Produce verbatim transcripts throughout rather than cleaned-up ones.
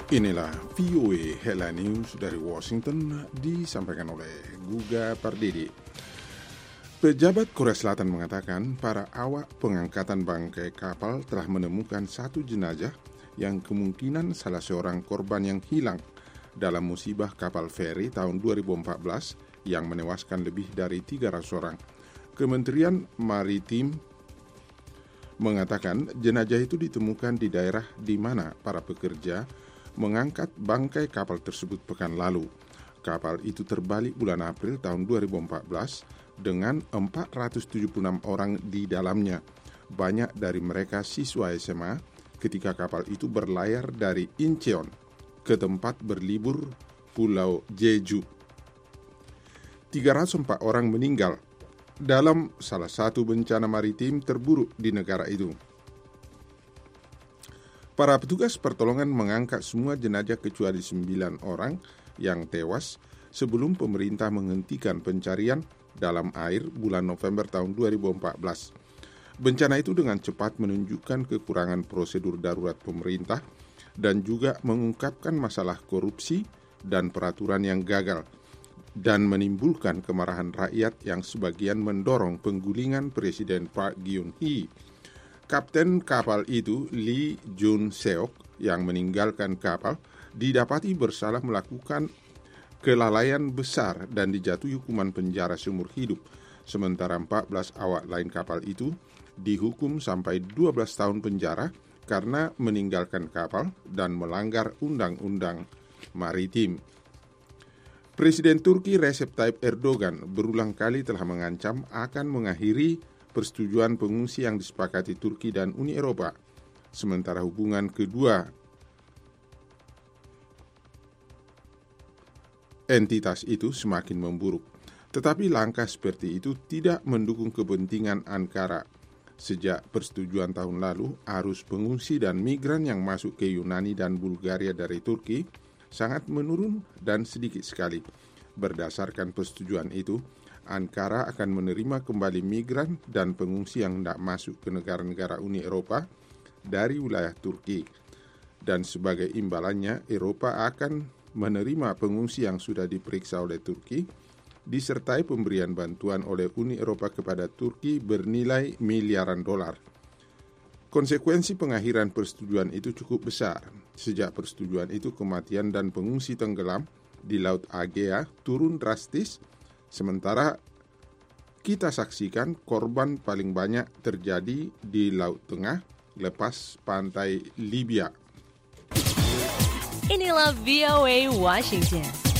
Inilah V O A Headline News dari Washington disampaikan oleh Guga Pardede. Pejabat Korea Selatan mengatakan para awak pengangkatan bangkai kapal telah menemukan satu jenazah yang kemungkinan salah seorang korban yang hilang dalam musibah kapal feri tahun dua ribu empat belas yang menewaskan lebih dari tiga ratus orang. Kementerian Maritim mengatakan jenazah itu ditemukan di daerah di mana para pekerja mengangkat bangkai kapal tersebut pekan lalu. Kapal itu terbalik bulan April tahun dua ribu empat belas dengan empat ratus tujuh puluh enam orang di dalamnya. Banyak dari mereka siswa S M A ketika kapal itu berlayar dari Incheon ke tempat berlibur Pulau Jeju. tiga ratus empat orang meninggal dalam salah satu bencana maritim terburuk di negara itu. Para petugas pertolongan mengangkat semua jenazah kecuali sembilan orang yang tewas sebelum pemerintah menghentikan pencarian dalam air bulan November tahun dua ribu empat belas. Bencana itu dengan cepat menunjukkan kekurangan prosedur darurat pemerintah dan juga mengungkapkan masalah korupsi dan peraturan yang gagal dan menimbulkan kemarahan rakyat yang sebagian mendorong penggulingan Presiden Park Geun-hye. Kapten kapal itu, Lee Jun-seok, yang meninggalkan kapal, didapati bersalah melakukan kelalaian besar dan dijatuhi hukuman penjara seumur hidup. Sementara empat belas awak lain kapal itu dihukum sampai dua belas tahun penjara karena meninggalkan kapal dan melanggar undang-undang maritim. Presiden Turki Recep Tayyip Erdogan berulang kali telah mengancam akan mengakhiri persetujuan pengungsi yang disepakati Turki dan Uni Eropa, sementara hubungan kedua entitas itu semakin memburuk. Tetapi langkah seperti itu tidak mendukung kepentingan Ankara. Sejak persetujuan tahun lalu, arus pengungsi dan migran yang masuk ke Yunani dan Bulgaria dari Turki sangat menurun dan sedikit sekali. Berdasarkan persetujuan itu, Ankara akan menerima kembali migran dan pengungsi yang tidak masuk ke negara-negara Uni Eropa dari wilayah Turki. Dan sebagai imbalannya, Eropa akan menerima pengungsi yang sudah diperiksa oleh Turki, disertai pemberian bantuan oleh Uni Eropa kepada Turki bernilai miliaran dolar. Konsekuensi pengakhiran persetujuan itu cukup besar. Sejak persetujuan itu, kematian dan pengungsi tenggelam di Laut Aegea turun drastis, sementara kita saksikan korban paling banyak terjadi di Laut Tengah lepas pantai Libya. Inilah V O A Washington.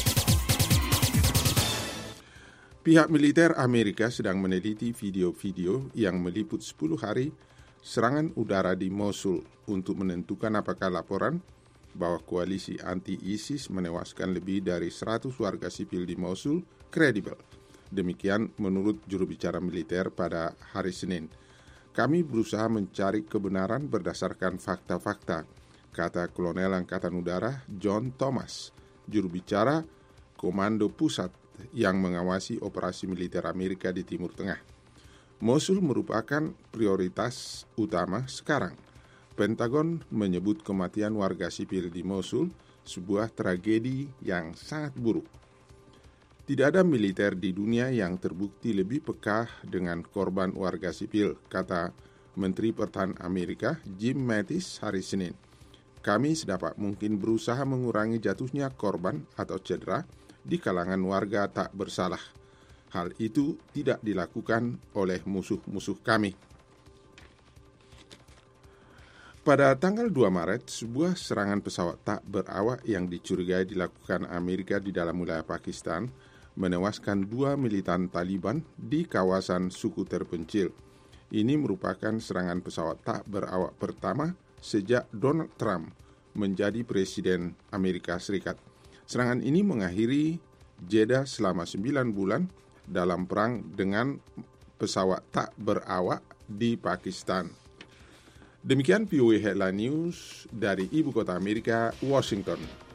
Pihak militer Amerika sedang meneliti video-video yang meliput sepuluh hari serangan udara di Mosul untuk menentukan apakah laporan bahwa koalisi anti-ISIS menewaskan lebih dari seratus warga sipil di Mosul kredibel. Demikian menurut juru bicara militer pada hari Senin. Kami berusaha mencari kebenaran berdasarkan fakta-fakta, kata Kolonel Angkatan Udara John Thomas, juru bicara Komando Pusat yang mengawasi operasi militer Amerika di Timur Tengah. Mosul merupakan prioritas utama sekarang. Pentagon menyebut kematian warga sipil di Mosul sebuah tragedi yang sangat buruk. Tidak ada militer di dunia yang terbukti lebih peka dengan korban warga sipil, kata Menteri Pertahanan Amerika Jim Mattis hari Senin. Kami sedapat mungkin berusaha mengurangi jatuhnya korban atau cedera di kalangan warga tak bersalah. Hal itu tidak dilakukan oleh musuh-musuh kami. Pada tanggal dua Maret, sebuah serangan pesawat tak berawak yang dicurigai dilakukan Amerika di dalam wilayah Pakistan menewaskan dua militan Taliban di kawasan suku terpencil. Ini merupakan serangan pesawat tak berawak pertama sejak Donald Trump menjadi Presiden Amerika Serikat. Serangan ini mengakhiri jeda selama sembilan bulan dalam perang dengan pesawat tak berawak di Pakistan. Demikian V O A Headline News dari Ibu Kota Amerika, Washington.